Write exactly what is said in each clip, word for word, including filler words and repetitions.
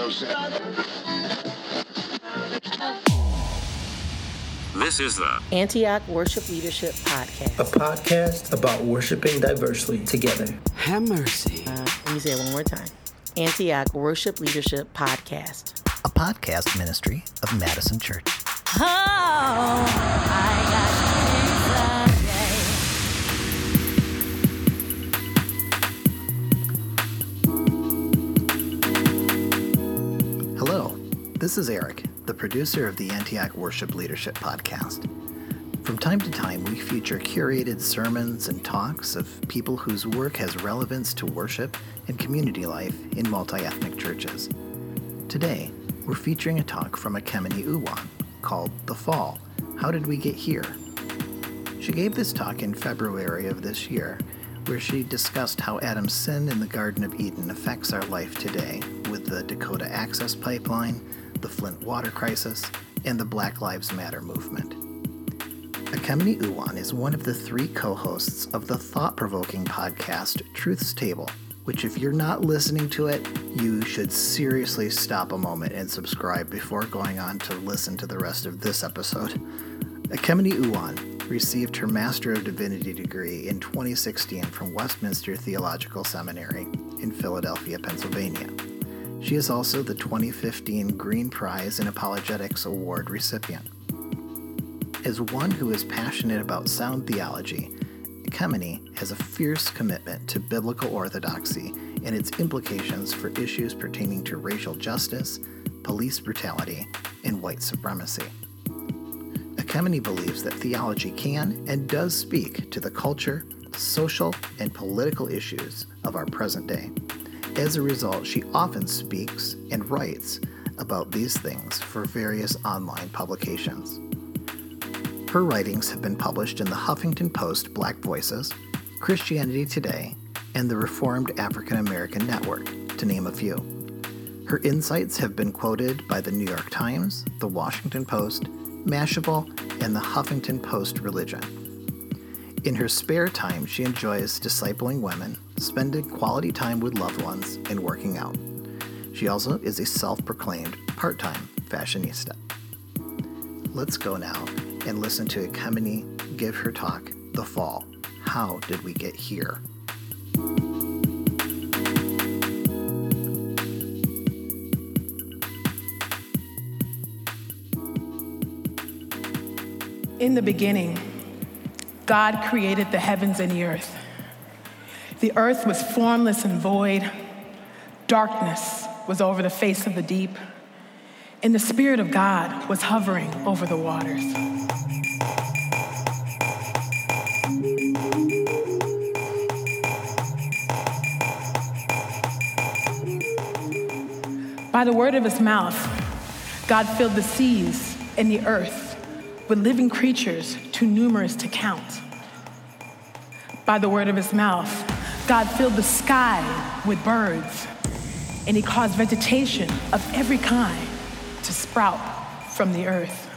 This is the Antioch Worship Leadership Podcast. A podcast about worshiping diversely together. Have mercy. Let me say it one more time. Antioch Worship Leadership Podcast. A podcast ministry of Madison Church. Oh, I got Hello, this is Eric, the producer of the Antioch Worship Leadership Podcast. From time to time, we feature curated sermons and talks of people whose work has relevance to worship and community life in multi-ethnic churches. Today, we're featuring a talk from Ekemini Uwan called The Fall, How Did We Get Here? She gave this talk in February of this year, where she discussed how Adam's sin in the Garden of Eden affects our life today with the Dakota Access Pipeline, the Flint water crisis, and the Black Lives Matter movement. Ekemini Uwan is one of the three co-hosts of the thought-provoking podcast Truth's Table, which if you're not listening to it, you should seriously stop a moment and subscribe before going on to listen to the rest of this episode. Ekemini Uwan received her Master of Divinity degree in twenty sixteen from Westminster Theological Seminary in Philadelphia, Pennsylvania. She is also the twenty fifteen Green Prize in Apologetics Award recipient. As one who is passionate about sound theology, Ekemini has a fierce commitment to biblical orthodoxy and its implications for issues pertaining to racial justice, police brutality, and white supremacy. Ekemini believes that theology can and does speak to the culture, social, and political issues of our present day. As a result, she often speaks and writes about these things for various online publications. Her writings have been published in the Huffington Post Black Voices, Christianity Today, and the Reformed African American Network, to name a few. Her insights have been quoted by the New York Times, the Washington Post, Mashable, and the Huffington Post Religion. In her spare time, she enjoys discipling women, spending quality time with loved ones, and working out. She also is a self-proclaimed part-time fashionista. Let's go now and listen to Ekemini give her talk, The Fall, How Did We Get Here? In the beginning, God created the heavens and the earth. The earth was formless and void. Darkness was over the face of the deep, and the Spirit of God was hovering over the waters. By the word of his mouth, God filled the seas and the earth with living creatures too numerous to count. By the word of his mouth, God filled the sky with birds, and he caused vegetation of every kind to sprout from the earth.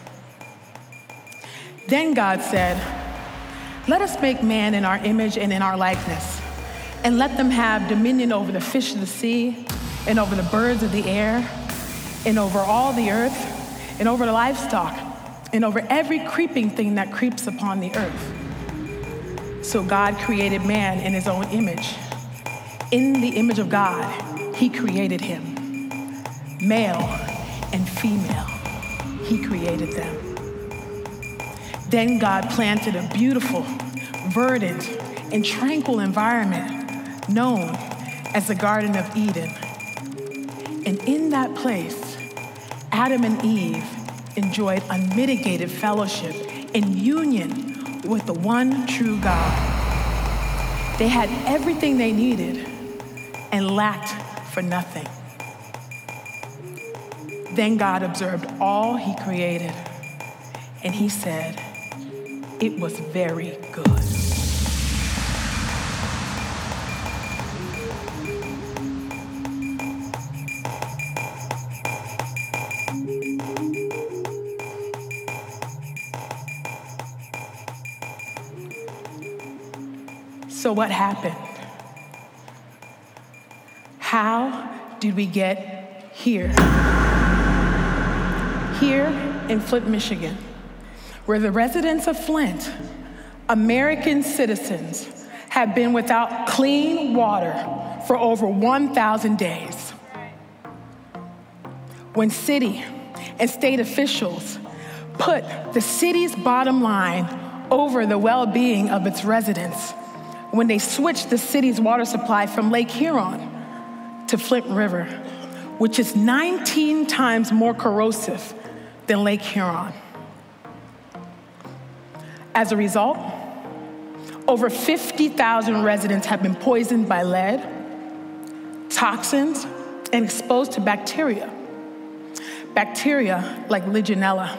Then God said, "Let us make man in our image and in our likeness, and let them have dominion over the fish of the sea, and over the birds of the air, and over all the earth, and over the livestock, and over every creeping thing that creeps upon the earth." So God created man in his own image. In the image of God, he created him. Male and female, he created them. Then God planted a beautiful, verdant, and tranquil environment known as the Garden of Eden. And in that place, Adam and Eve enjoyed unmitigated fellowship and union with the one true God. They had everything they needed and lacked for nothing. Then God observed all he created, and he said, "It was very good." So what happened? How did we get here. Here in Flint, Michigan, where the residents of Flint, American citizens, have been without clean water for over one thousand days. When city and state officials put the city's bottom line over the well-being of its residents, when they switched the city's water supply from Lake Huron to Flint River, which is nineteen times more corrosive than Lake Huron. As a result, over fifty thousand residents have been poisoned by lead, toxins, and exposed to bacteria. Bacteria like Legionella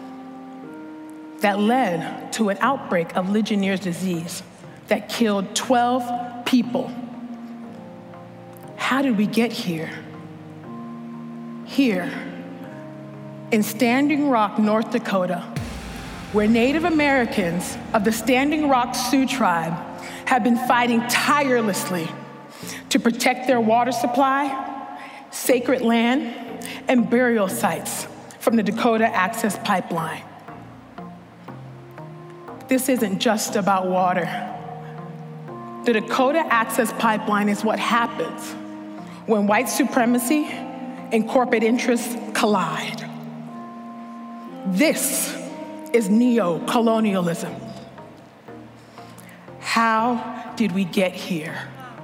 that led to an outbreak of Legionnaire's disease that killed twelve people. How did we get here? Here, in Standing Rock, North Dakota, where Native Americans of the Standing Rock Sioux tribe have been fighting tirelessly to protect their water supply, sacred land, and burial sites from the Dakota Access Pipeline. This isn't just about water. The Dakota Access Pipeline is what happens when white supremacy and corporate interests collide. This is neo-colonialism. How did we get here?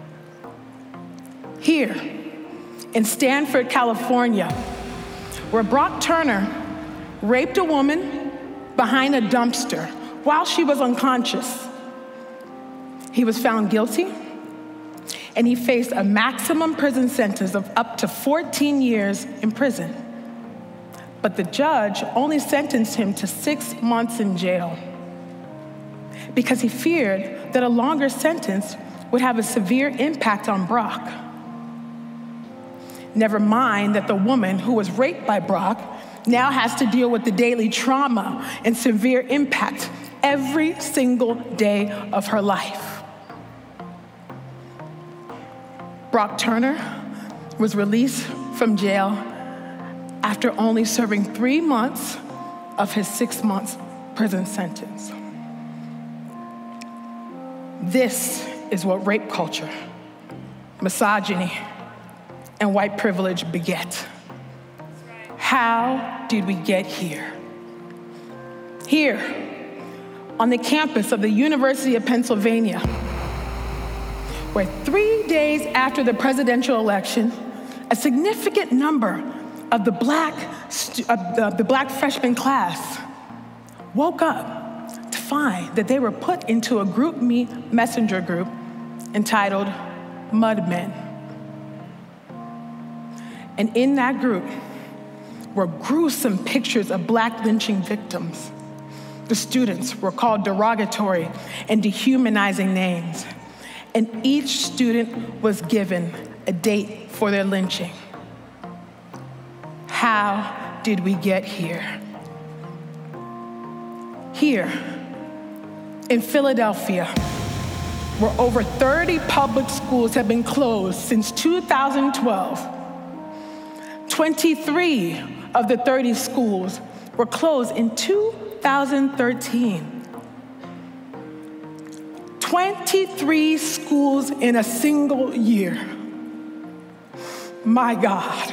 Here, in Stanford, California, where Brock Turner raped a woman behind a dumpster while she was unconscious. He was found guilty, and he faced a maximum prison sentence of up to fourteen years in prison. But the judge only sentenced him to six months in jail because he feared that a longer sentence would have a severe impact on Brock. Never mind that the woman who was raped by Brock now has to deal with the daily trauma and severe impact every single day of her life. Brock Turner was released from jail after only serving three months of his six months prison sentence. This is what rape culture, misogyny, and white privilege beget. How did we get here? Here, on the campus of the University of Pennsylvania, where three days after the presidential election, a significant number of the black, stu- of the, the black freshman class woke up to find that they were put into a GroupMe messenger group entitled Mud Men. And in that group were gruesome pictures of black lynching victims. The students were called derogatory and dehumanizing names, and each student was given a date for their lynching. How did we get here? Here, in Philadelphia, where over thirty public schools have been closed since two thousand twelve, twenty-three of the thirty schools were closed in two thousand thirteen. twenty-three schools in a single year. My God.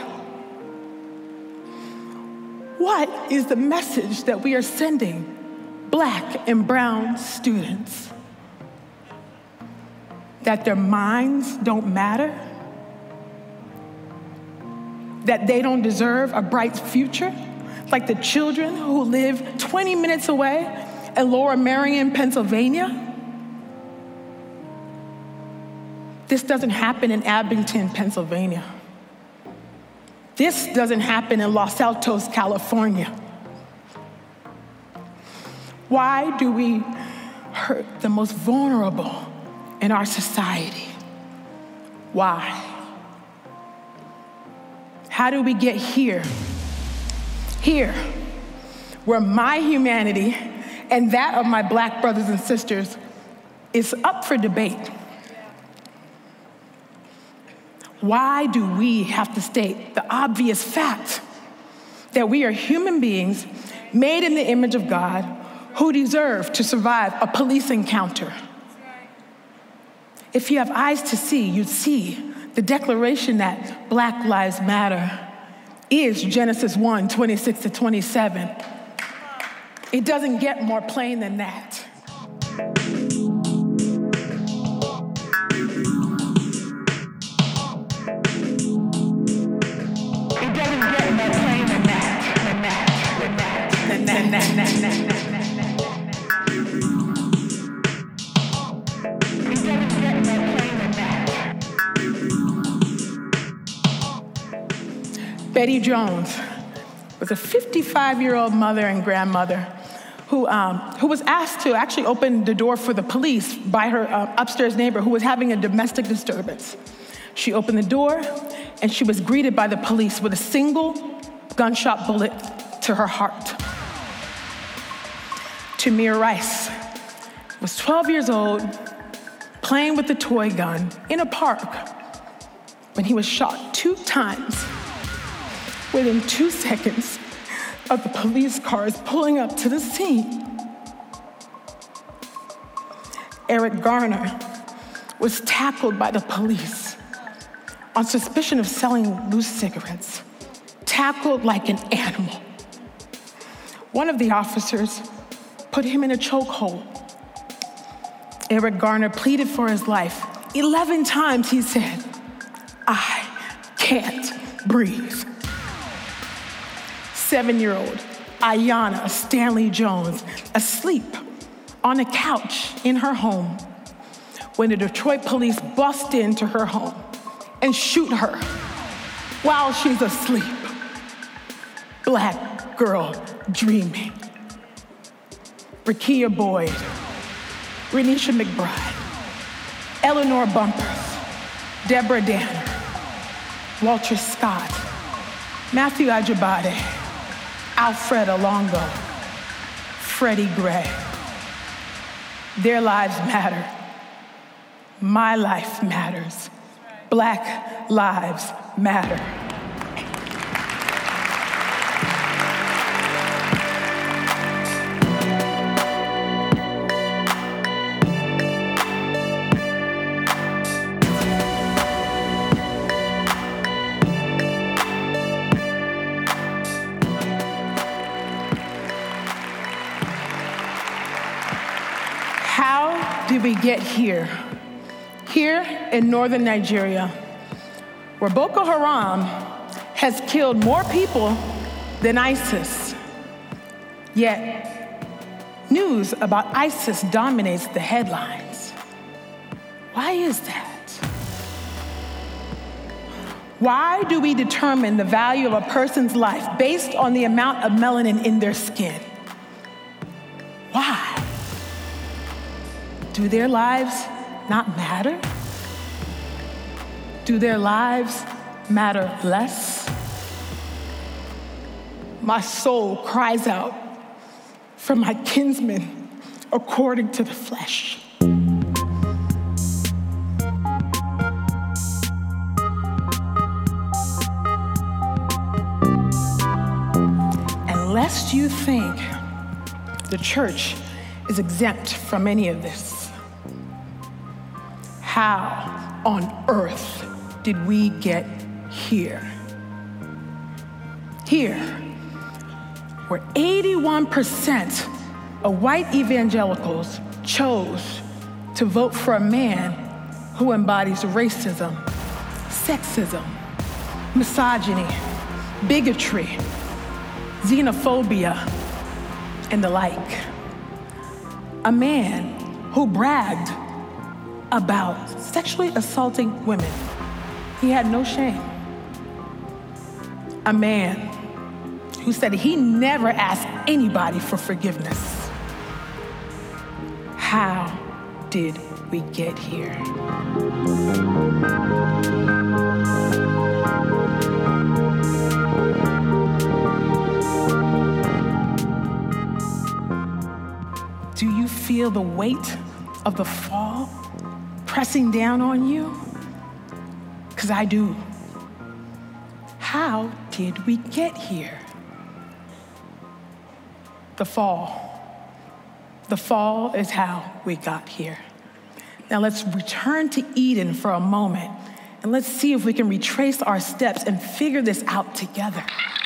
What is the message that we are sending black and brown students? That their minds don't matter? That they don't deserve a bright future? Like the children who live twenty minutes away in Lower Merion, Pennsylvania? This doesn't happen in Abington, Pennsylvania. This doesn't happen in Los Altos, California. Why do we hurt the most vulnerable in our society? Why? How do we get here? Here, where my humanity and that of my black brothers and sisters is up for debate. Why do we have to state the obvious fact that we are human beings made in the image of God who deserve to survive a police encounter? If you have eyes to see, you'd see the declaration that Black Lives Matter is Genesis one, twenty-six to twenty-seven. It doesn't get more plain than that. It doesn't get more plain than that, than that, than that, than that, than that, than that, than that. Betty Jones was a fifty-five-year-old mother and grandmother who, um, who was asked to actually open the door for the police by her uh, upstairs neighbor who was having a domestic disturbance. She opened the door, and she was greeted by the police with a single gunshot bullet to her heart. Tamir Rice was twelve years old, playing with a toy gun in a park when he was shot two times within two seconds of the police cars pulling up to the scene. Eric Garner was tackled by the police on suspicion of selling loose cigarettes, tackled like an animal. One of the officers put him in a chokehold. Eric Garner pleaded for his life. Eleven times he said, "I can't breathe." Seven-year-old Aiyana Stanley Jones asleep on a couch in her home when the Detroit police bust into her home and shoot her while she's asleep. Black girl dreaming. Rekia Boyd, Renisha McBride, Eleanor Bumpers, Deborah Danner, Walter Scott, Matthew Ajibade, Alfred Alongo, Freddie Gray. Their lives matter. My life matters. Black lives matter. How did we get here? Here in northern Nigeria, where Boko Haram has killed more people than ISIS. Yet, news about ISIS dominates the headlines. Why is that? Why do we determine the value of a person's life based on the amount of melanin in their skin? Why? Do their lives not matter? Do their lives matter less? My soul cries out for my kinsmen according to the flesh. And lest you think the church is exempt from any of this, how on earth did we get here? Here, where eighty-one percent of white evangelicals chose to vote for a man who embodies racism, sexism, misogyny, bigotry, xenophobia, and the like. A man who bragged about sexually assaulting women. He had no shame. A man who said he never asked anybody for forgiveness. How did we get here? Do you feel the weight of the fall pressing down on you? because I do. How did we get here? The fall. The fall is how we got here. Now let's return to Eden for a moment, and let's see if we can retrace our steps and figure this out together.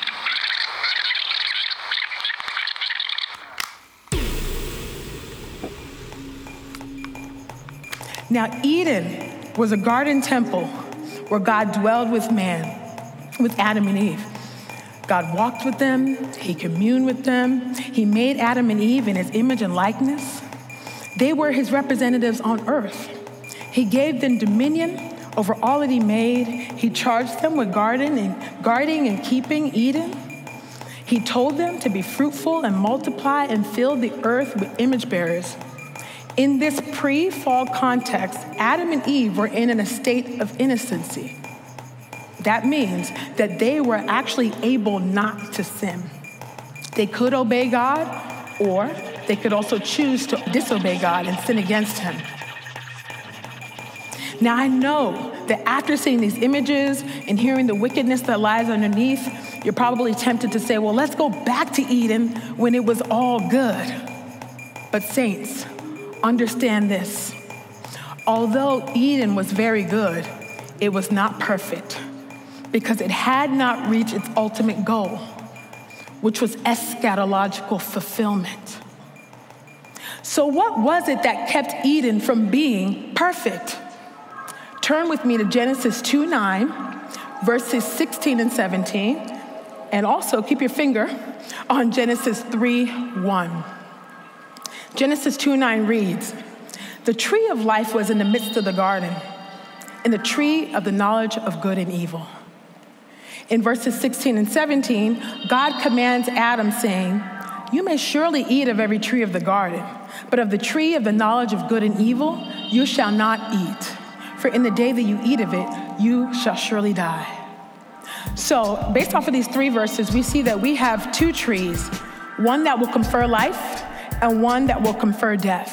Now, Eden was a garden temple where God dwelled with man, with Adam and Eve. God walked with them, he communed with them, he made Adam and Eve in his image and likeness. They were his representatives on earth. He gave them dominion over all that he made. He charged them with guarding and, guarding and keeping Eden. He told them to be fruitful and multiply and fill the earth with image bearers. In this pre-fall context, Adam and Eve were in a state of innocency. That means that they were actually able not to sin. They could obey God, or they could also choose to disobey God and sin against him. Now, I know that after seeing these images and hearing the wickedness that lies underneath, you're probably tempted to say, well, let's go back to Eden when it was all good. But saints, understand this. Although Eden was very good, it was not perfect because it had not reached its ultimate goal, which was eschatological fulfillment. So what was it that kept Eden from being perfect? Turn with me to Genesis two nine, verses sixteen and seventeen, and also keep your finger on Genesis three one. Genesis two nine reads, "The tree of life was in the midst of the garden, and the tree of the knowledge of good and evil." In verses sixteen and seventeen, God commands Adam, saying, "You may surely eat of every tree of the garden, but of the tree of the knowledge of good and evil you shall not eat. For in the day that you eat of it, you shall surely die." So, based off of these three verses, we see that we have two trees, one that will confer life and one that will confer death.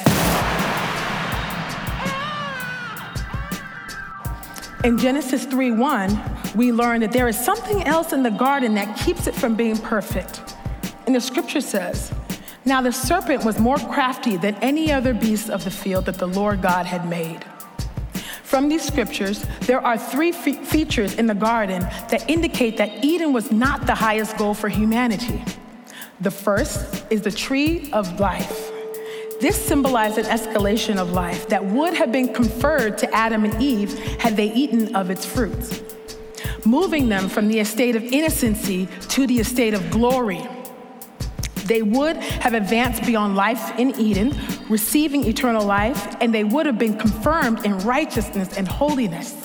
In Genesis three one, we learn that there is something else in the garden that keeps it from being perfect. And the scripture says, "Now the serpent was more crafty than any other beast of the field that the Lord God had made." From these scriptures, there are three fe- features in the garden that indicate that Eden was not the highest goal for humanity. The first is the tree of life. This symbolized an escalation of life that would have been conferred to Adam and Eve had they eaten of its fruits, moving them from the estate of innocency to the estate of glory. They would have advanced beyond life in Eden, receiving eternal life, and they would have been confirmed in righteousness and holiness.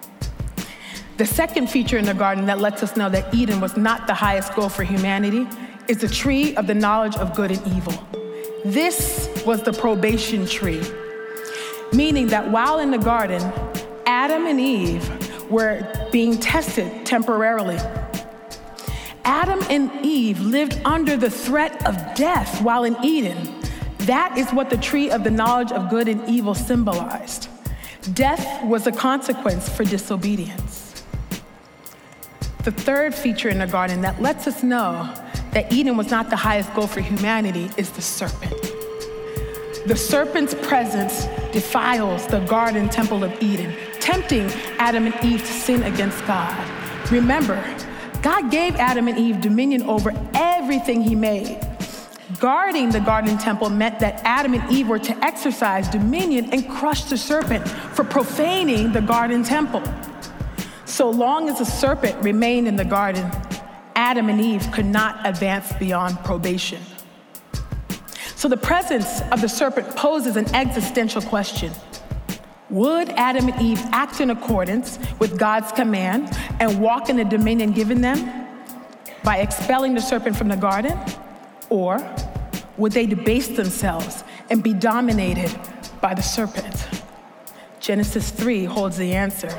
The second feature in the garden that lets us know that Eden was not the highest goal for humanity is the tree of the knowledge of good and evil. This was the probation tree, meaning that while in the garden, Adam and Eve were being tested temporarily. Adam and Eve lived under the threat of death while in Eden. That is what the tree of the knowledge of good and evil symbolized. Death was a consequence for disobedience. The third feature in the garden that lets us know that Eden was not the highest goal for humanity is the serpent. The serpent's presence defiles the garden temple of Eden, tempting Adam and Eve to sin against God. Remember, God gave Adam and Eve dominion over everything he made. Guarding the garden temple meant that Adam and Eve were to exercise dominion and crush the serpent for profaning the garden temple. So long as the serpent remained in the garden, Adam and Eve could not advance beyond probation. So the presence of the serpent poses an existential question. Would Adam and Eve act in accordance with God's command and walk in the dominion given them by expelling the serpent from the garden? Or would they debase themselves and be dominated by the serpent? Genesis three holds the answer.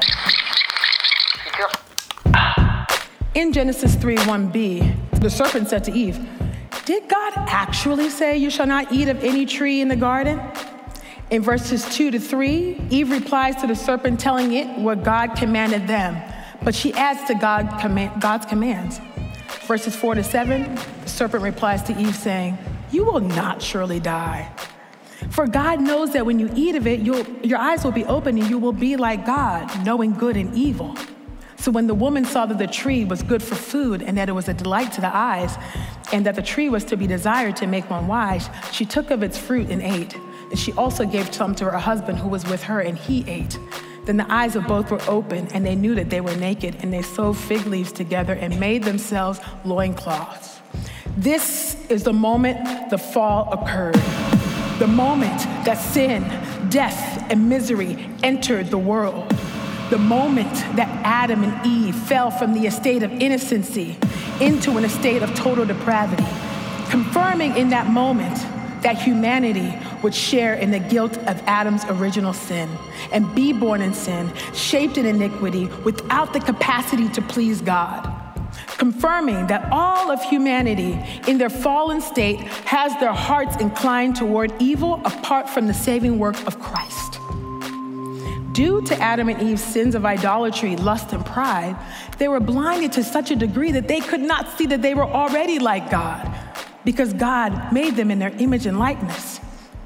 In Genesis three one b, the serpent said to Eve, "Did God actually say you shall not eat of any tree in the garden?" In verses two to three, Eve replies to the serpent, telling it what God commanded them, but she adds to God command, God's commands. Verses four to seven, the serpent replies to Eve saying, "You will not surely die. For God knows that when you eat of it, you'll, your eyes will be open and you will be like God, knowing good and evil." So when the woman saw that the tree was good for food and that it was a delight to the eyes and that the tree was to be desired to make one wise, she took of its fruit and ate. And she also gave some to her husband who was with her, and he ate. Then the eyes of both were open, and they knew that they were naked, and they sewed fig leaves together and made themselves loincloths. This is the moment the fall occurred. The moment that sin, death, and misery entered the world. The moment that Adam and Eve fell from the estate of innocency into an estate of total depravity, confirming in that moment that humanity would share in the guilt of Adam's original sin and be born in sin, shaped in iniquity, without the capacity to please God. Confirming that all of humanity in their fallen state has their hearts inclined toward evil apart from the saving work of Christ. Due to Adam and Eve's sins of idolatry, lust, and pride, they were blinded to such a degree that they could not see that they were already like God, because God made them in their image and likeness.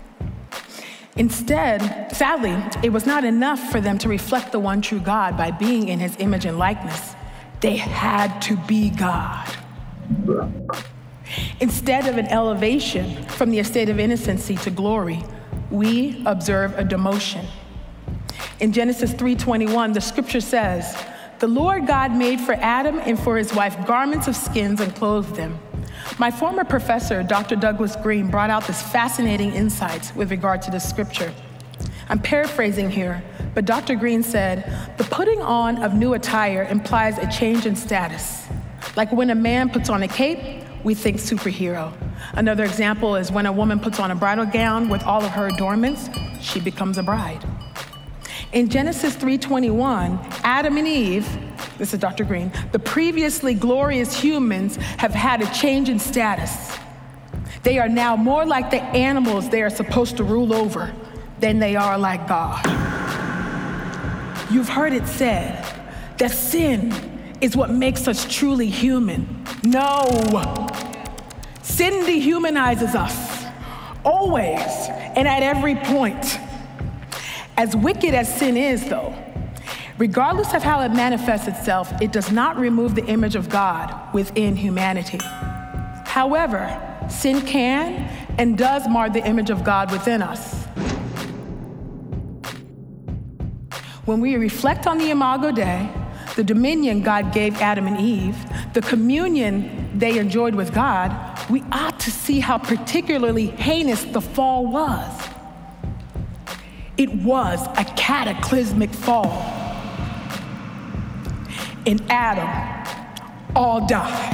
Instead, sadly, it was not enough for them to reflect the one true God by being in his image and likeness. They had to be God. Instead of an elevation from the estate of innocency to glory, we observe a demotion. In Genesis three twenty-one, the scripture says, "The Lord God made for Adam and for his wife garments of skins and clothed them." My former professor, Doctor Douglas Green, brought out this fascinating insight with regard to this scripture. I'm paraphrasing here, but Doctor Green said, "The putting on of new attire implies a change in status. Like when a man puts on a cape, we think superhero. Another example is when a woman puts on a bridal gown with all of her adornments, she becomes a bride." In Genesis three twenty-one, Adam and Eve, this is Doctor Green, the previously glorious humans have had a change in status. They are now more like the animals they are supposed to rule over than they are like God. You've heard it said that sin is what makes us truly human. No. Sin dehumanizes us, always and at every point. As wicked as sin is, though, regardless of how it manifests itself, it does not remove the image of God within humanity. However, sin can and does mar the image of God within us. When we reflect on the Imago Dei, the dominion God gave Adam and Eve, the communion they enjoyed with God, we ought to see how particularly heinous the fall was. It was a cataclysmic fall. In Adam, all died.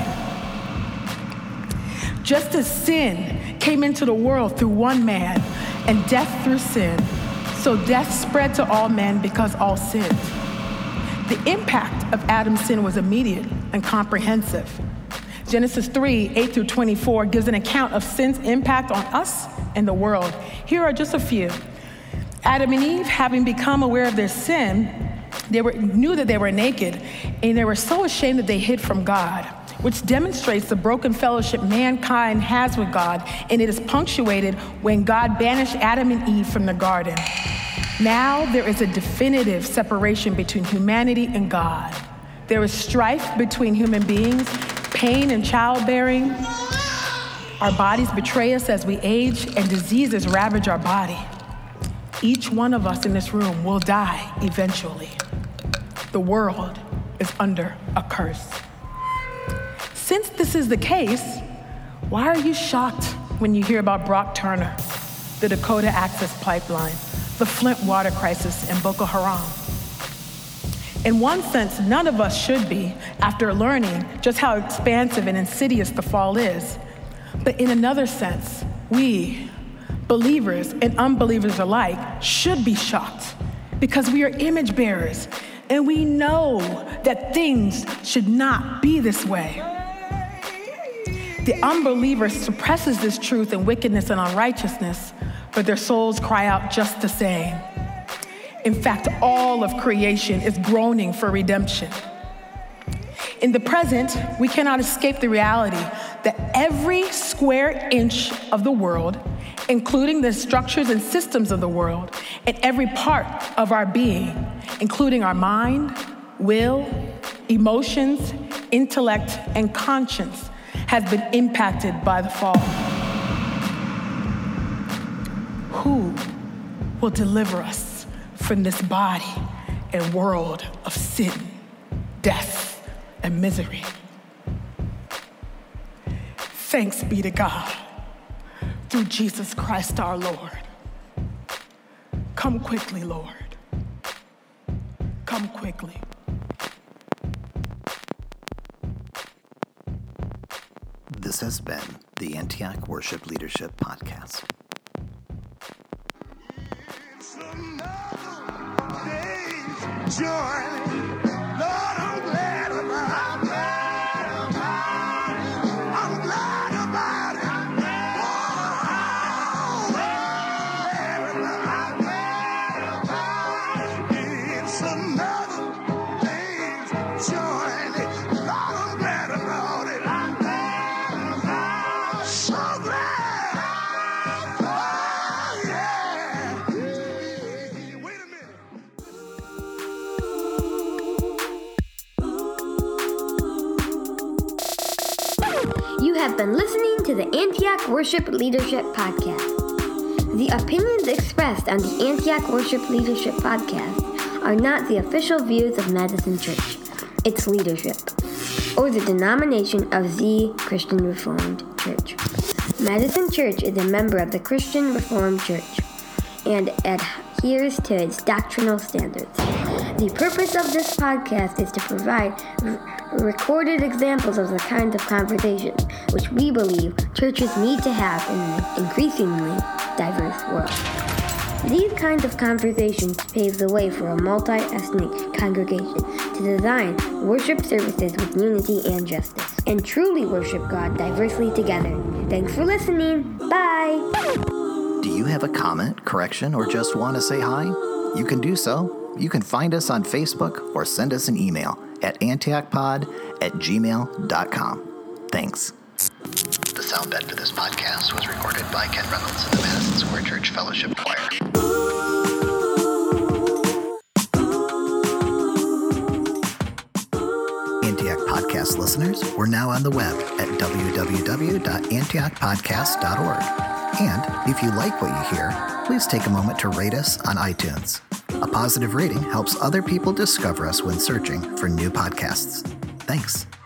Just as sin came into the world through one man and death through sin, so death spread to all men because all sinned. The impact of Adam's sin was immediate and comprehensive. Genesis three, eight through twenty-four gives an account of sin's impact on us and the world. Here are just a few. Adam and Eve, having become aware of their sin, they were, knew that they were naked, and they were so ashamed that they hid from God, which demonstrates the broken fellowship mankind has with God, and it is punctuated when God banished Adam and Eve from the garden. Now there is a definitive separation between humanity and God. There is strife between human beings, pain and childbearing. Our bodies betray us as we age, and diseases ravage our body. Each one of us in this room will die eventually. The world is under a curse. Since this is the case, why are you shocked when you hear about Brock Turner, the Dakota Access Pipeline, the Flint water crisis, and Boko Haram? In one sense, none of us should be, after learning just how expansive and insidious the fall is. But in another sense, we, believers and unbelievers alike, should be shocked because we are image bearers and we know that things should not be this way. The unbeliever suppresses this truth and wickedness and unrighteousness, but their souls cry out just the same. In fact, all of creation is groaning for redemption. In the present, we cannot escape the reality that every square inch of the world, including the structures and systems of the world, and every part of our being, including our mind, will, emotions, intellect, and conscience, has been impacted by the fall. Who will deliver us from this body and world of sin, death, and misery? Thanks be to God, through Jesus Christ our Lord. Come quickly, Lord. Come quickly. This has been the Antioch Worship Leadership Podcast. It's another day's joy. Lord, I'm glad about it. I'm glad about it. I'm glad about it. It's another day's joy. Lord, I'm glad about it. I'm glad about it. So glad. Oh, yeah. Wait a minute. You have been listening to the Antioch Worship Leadership Podcast. The opinions expressed on the Antioch Worship Leadership Podcast are not the official views of Madison Church, its leadership, or the denomination of the Christian Reformed Church. Madison Church is a member of the Christian Reformed Church and adheres to its doctrinal standards. The purpose of this podcast is to provide r- recorded examples of the kind of conversations which we believe churches need to have in an increasingly diverse world. These kinds of conversations pave the way for a multi-ethnic congregation to design worship services with unity and justice, and truly worship God diversely together. Thanks for listening. Bye! Do you have a comment, correction, or just want to say hi? You can do so. You can find us on Facebook or send us an email at antiochpod at gmail dot com. Thanks. The sound bed for this podcast was recorded by Ken Reynolds of the Madison Square Church Fellowship Choir. Antioch Podcast listeners, we're now on the web at w w w dot antioch podcast dot org. And if you like what you hear, please take a moment to rate us on iTunes. A positive rating helps other people discover us when searching for new podcasts. Thanks.